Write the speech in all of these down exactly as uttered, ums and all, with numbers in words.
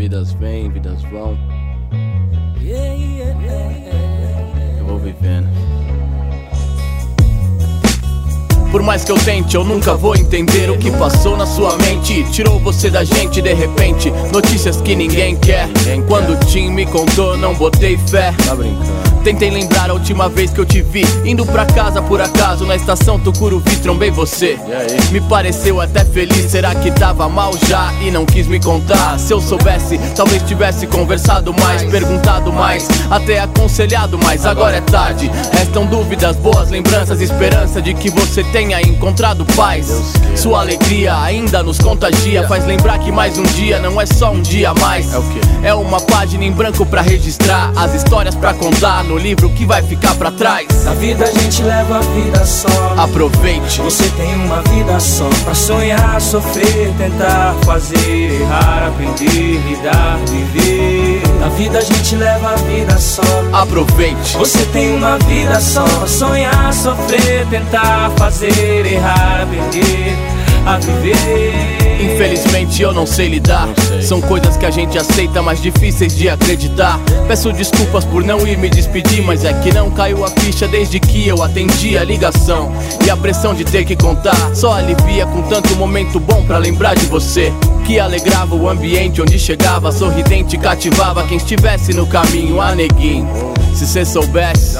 Vidas vêm, vidas vão. Eu vou vivendo. Por mais que eu tente, eu nunca vou entender o que passou na sua mente. Tirou você da gente de repente. Notícias que ninguém quer. Quando o Tim me contou, não botei fé. Tá brincando? Tentei lembrar a última vez que eu te vi indo pra casa por acaso, na estação Tucuruvi trombei você. Me pareceu até feliz, será que tava mal já e não quis me contar? Se eu soubesse, talvez tivesse conversado mais, perguntado mais, até aconselhado mais. Agora é tarde, restam dúvidas, boas lembranças, esperança de que você tenha encontrado paz. Sua alegria ainda nos contagia, faz lembrar que mais um dia não é só um dia a mais. É uma página em branco pra registrar as histórias pra contar no livro que vai ficar pra trás. Na vida a gente leva a vida só. Aproveite. Você tem uma vida só pra sonhar, sofrer, tentar, fazer, errar, aprender, lidar, viver. Na vida a gente leva a vida só. Aproveite. Você tem uma vida só pra sonhar, sofrer, tentar, fazer, errar, aprender a viver. Infelizmente eu não sei lidar, não sei. São coisas que a gente aceita, mas difíceis de acreditar. Peço desculpas por não ir me despedir, mas é que não caiu a ficha desde que eu atendi a ligação. E a pressão de ter que contar só alivia com tanto momento bom pra lembrar de você, que alegrava o ambiente onde chegava, sorridente, cativava quem estivesse no caminho. Ah, neguinho, se cê soubesse,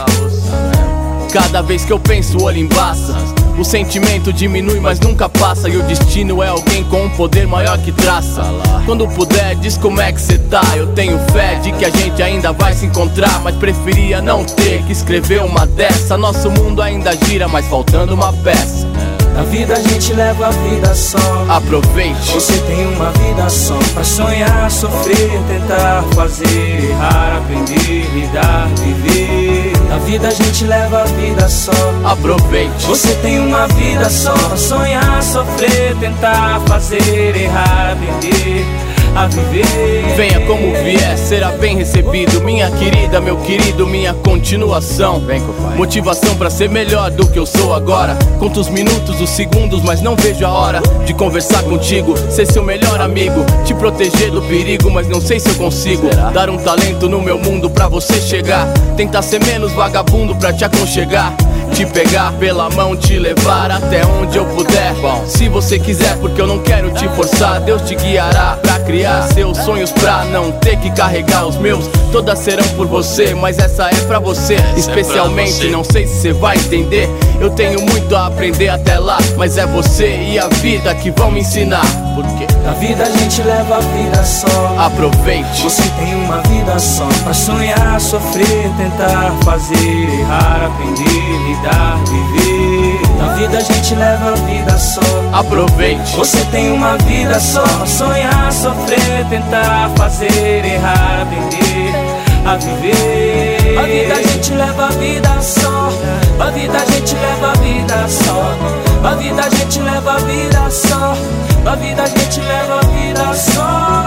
cada vez que eu penso o olho embaça. O sentimento diminui, mas nunca passa. E o destino é alguém com um poder maior que traça. Quando puder, diz como é que cê tá. Eu tenho fé de que a gente ainda vai se encontrar, mas preferia não ter que escrever uma dessa. Nosso mundo ainda gira, mas faltando uma peça. Na vida a gente leva a vida só. Aproveite. Você tem uma vida só pra sonhar, sofrer, tentar, fazer, errar, aprender, lidar, viver. Na vida a gente leva a vida só. Aproveite. Você tem uma vida só pra sonhar, sofrer, tentar, fazer, errar, aprender a viver. Venha como vier, será bem recebido. Minha querida, meu querido, minha continuação. Vem, compadre. Motivação pra ser melhor do que eu sou agora. Conto os minutos, os segundos, mas não vejo a hora de conversar contigo, ser seu melhor amigo, te proteger do perigo, mas não sei se eu consigo. Será? Dar um talento no meu mundo pra você chegar. Tentar ser menos vagabundo pra te aconchegar. Te pegar pela mão, te levar até onde eu puder. Bom, se você quiser, porque eu não quero te forçar. Deus te guiará pra criar seus sonhos, pra não ter que carregar os meus. Todas serão por você, mas essa é pra você especialmente. Não sei se você vai entender, eu tenho muito a aprender até lá, mas é você e a vida que vão me ensinar. Por quê? Na vida a gente leva a vida só. Aproveite. Você tem uma vida só pra sonhar, sofrer, tentar, fazer, errar, aprender, lidar, viver. Na vida a gente leva a vida só. Aproveite. Você tem uma vida só pra sonhar, sofrer, tentar, fazer, errar, aprender a viver. A vida a gente leva a vida só. A vida a gente leva a vida só. A vida a gente leva a vida só. A vida a gente leva a vida só.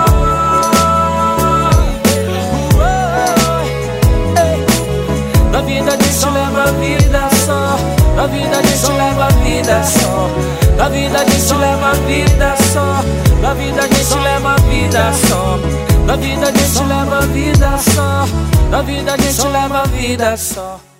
A vida a gente leva a vida só. A vida a gente leva a vida só. A vida a gente leva a vida só. A vida a gente leva a vida só. A vida a gente leva a vida só. A vida a gente leva a vida só.